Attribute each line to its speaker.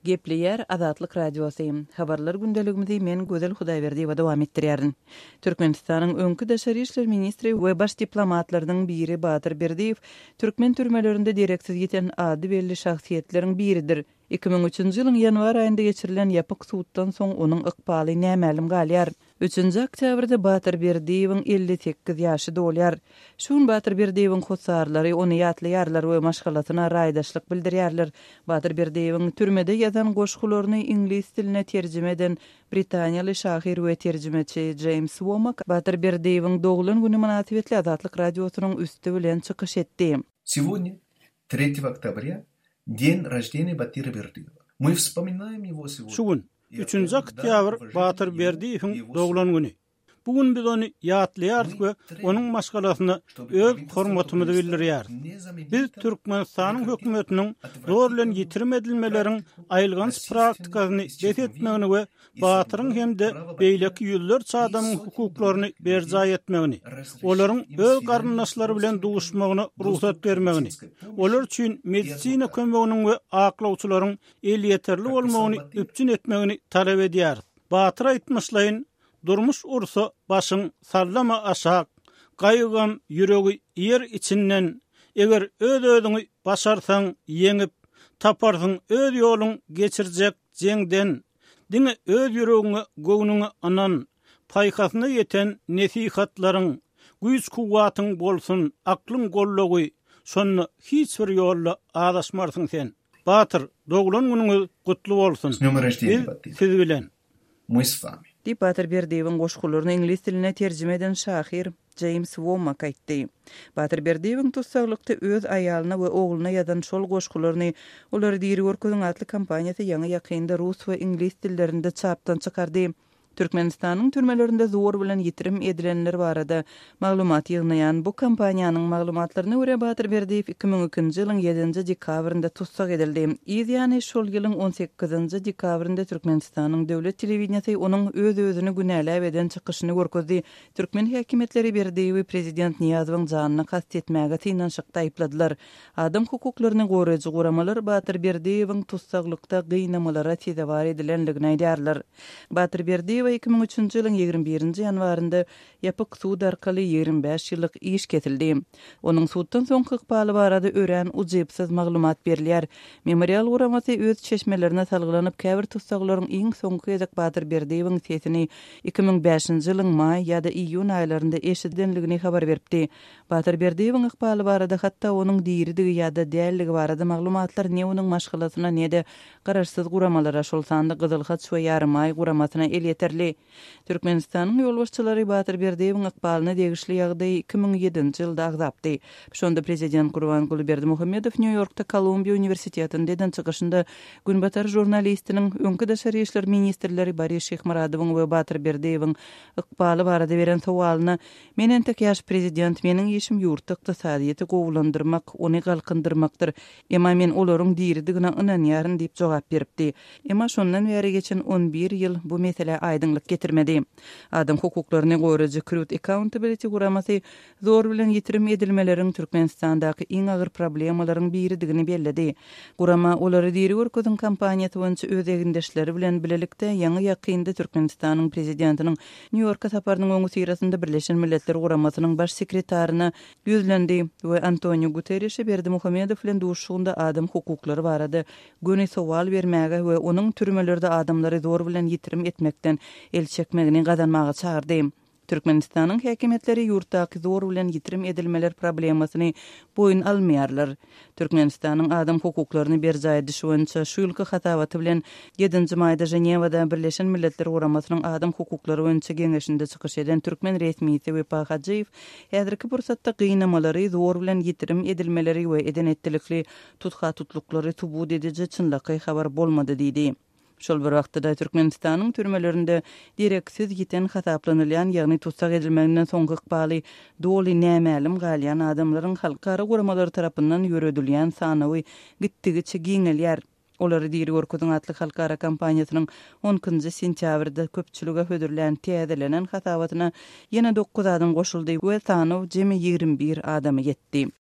Speaker 1: Gepleyer Azatlyk Radiosu. Habarlar gündeligimizi men Gözel Hudaýberdi we dowam etdirýärin. Türkmenistanyň öňkü Daşary işler ministri we baş diplomatlarynyň biri Batyr Berdiýew türkmen türmelerinde direksiz ýeten ady belli şahsiýetleriň biridir. 2003-nji ýylyň ýanwar aýynda geçirilen ýapyk suwtdan soň onuň ykbaly nämälim galýar. 3-nji oktýabrda Batyr Berdiýewiň 58 ýaşy dolýar. Şun Batyr Berdiýewiň hossarlary ony ýatlaýarlar we maşgalatyna raýdaşlyk bildirýärler. Batyr Berdiýewiň türmede ýazan goşgularyny ingliz tiline terjime eden Britaniýaly şahyr we terjimeçi James Womack Batyr Berdiýewiň dogulun güni münasibetli Azatlyk Radiosynyň üstü bilen çykyş etdi.
Speaker 2: Сегодня, 3 октября, день рождения Батыра Бердыева. Мы вспоминаем его сегодня.
Speaker 3: Şugun 3-nji oktýabr Batyr Berdiýewiň doglan güni. Bugün biz onu ýatlaýardyk we onuň maşgalasyna öz hormatymyzy bildirýär. Biz Türkmenistanyň hökümetiniň zor bilen ýitirmedilmeleriň aýylgans praktikasyny etmegini we Batyryň hemde beýleki ýüzlerçe adamyň hukuklaryny berja etmegini, olaryň öz garyndaşlary bilen duşmagyna ruhsat bermegini, olar üçin medisina kömeginiň we aklawçylaryň el ýeterli bolmagyny üpçün etmegini talap edýär. Batyr aýtmyşlaýyn durmuş ursa başın sallama aşak, gaýygam ýüregi yer içinden, eger öz-özüňi başarsaň yeňip, taparsyň öz ýoluň geçirjek jeňden, diňe öz ýüregiňe göwnüňe anan, paýkasyna ýeten nesihatlaryň, güýç kuwatyň bolsun, aklyň gollagy, şonu hiç bir ýolla adaşmarsyň sen. Batyr, doglan günüňiz gutly bolsun. Siz bilen.
Speaker 2: Мы с вами.
Speaker 1: Dip Batyr Berdiýewiň goşgularyny ingliz tiline terjime eden şahyr James Womack aýtdy. Batyr Berdiýewiň tutsaglykda öz aýalyna we ogluna ýazan şol goşgularyny olary diri görkezän atly kampaniýasy ýaňy ýakynda rus we ingliz dillerinde çapdan çykardy. Türkmenistanyň türmelerinde zor bilen ýitirim edilenler barada maglumat ýygnaýan bu kampaniýanyň maglumatlaryna görä Batyr Berdiýew 2002-nji ýylyň 7-nji dekabrynda tutsak edildi. Ýani şol ýylyň 18-nji dekabrynda Türkmenistanyň döwlet telewizionyny onuň öz-özüni günäläp eden çykyşyny görkezdi. Türkmen häkimetleri Berdiýewi prezident Niýazowyň janyna kast etmäge tynanşykda aýpladylar. Adam hukuklaryny goraýjy guramalar Batyr Berdiýewiň tutsaglykda gynamalara tezewar edilenligini aýdýarlar. Batyr Berdiýew 2003-nji ýylyň 21-nji ýanwarynda ýapyk suwd arkaly 25 ýyllyk iş ketildi. Onuň suwtdan soňky ykbaly barada ören ujypsyz maglumat berilýär. Memorial guramasy öz çeşmelerine salgylanyp käbir tutsaklaryň iň soňky ýazak Batyr Berdiýewiň sesini 2005-nji ýylyň may ýa-da iýun aýlarynda eşidenligini habar beripdi. Batyr Berdiýewiň ykbaly barada hatda onuň diýridigi ýa-da dälligi barada maglumatlar ne onuň maşgalasyna ne-de garaşsyz guramalara şol sandy Gyzylhat we Ýarymay guramasyna el ýeterli. Türkmenistanyň ýolbaşçylary Batyr Berdiýewiň ykbalyna degişli ýagdaý 2007-nji ýylda agzapdy. Şonda prezident Gurbanguly Berdimuhammedow New Yorkda Kolumbiýa Universitetinde eden çykyşynda günbatar jurnalistiniň öňkü Daşary işler ministrleri Boris Şehmuradowyň we Batyr Berdiýewiň ykbaly barada beren sowalyna "Menen tek ýaş prezident, meniň işim ýurt ykdysadyýety gowulandyrmak, ony galkındyrmakdyr. Emma men olaryň diýridigine ynanýaryn" diýip jogap beripdi. Emma şondan beri geçen 11 ýyl bu mesele aýdynlyk getirmedi. Adam hukuklaryny goraýjy Truth Accountability guramasy zor bilen ýitirim edilmeleriň Türkmenistandaky iň agyr problemalaryň biridigini belledi. Gurama olary diri görkezän kampaniýasy boýunça öz egindeşleri bilen bilelikde ýaňy ýakynda Türkmenistanyň prezidentiniň New Yorka saparynyň öňü sirasynda Birleşen Milletler Guramasynyň baş sekretaryna ýüzlendi we Antonio Guterres Berdimuhammedow bilen duşugynda adam hukuklary barada göni sowal bermäge we onuň türmelerde adamlary zor bilen ýitirim etmekden el çekmegini gazanmaga çağırdy. Türkmenistanyň häkimetleri ýurtdaky zor bilen ýitirim edilmeler problemasyny boyun almaýarlar. Türkmenistanyň adam hukuklaryny berja ediş boýunça şu ýylky hatawaty bilen 7-nji maýda Jenewada Birleşen Milletler Guramasynyň adam hukuklary boýunça geňeşinde çykyş eden türkmen resmiýeti Wepa Hajiýew häzirki pursatda gynnamalary, zor bilen ýitirim edilmeleri we edenetlikli tutha-tutluklary tubut edici çynlaky habar bolmady diýdi. Şol bir wagtda Türkmenistanyň türmelerinde direksiz ýiten hasaplanylýan, ýagny tutsak edilmeginden soňky ykbaly doly nämälim galýan adamlaryň halkara guramalary tarapyndan ýöredilýän sanawy gitdigiçe giňelýär. Olary diri görkezän atly halkara kampaniýasynyň 10-njy sentýabrda köpçülige hödürlän täzelenen hasabatyna ýene 9 adam goşuldy we sanaw jemi 21 adamy ýetdi.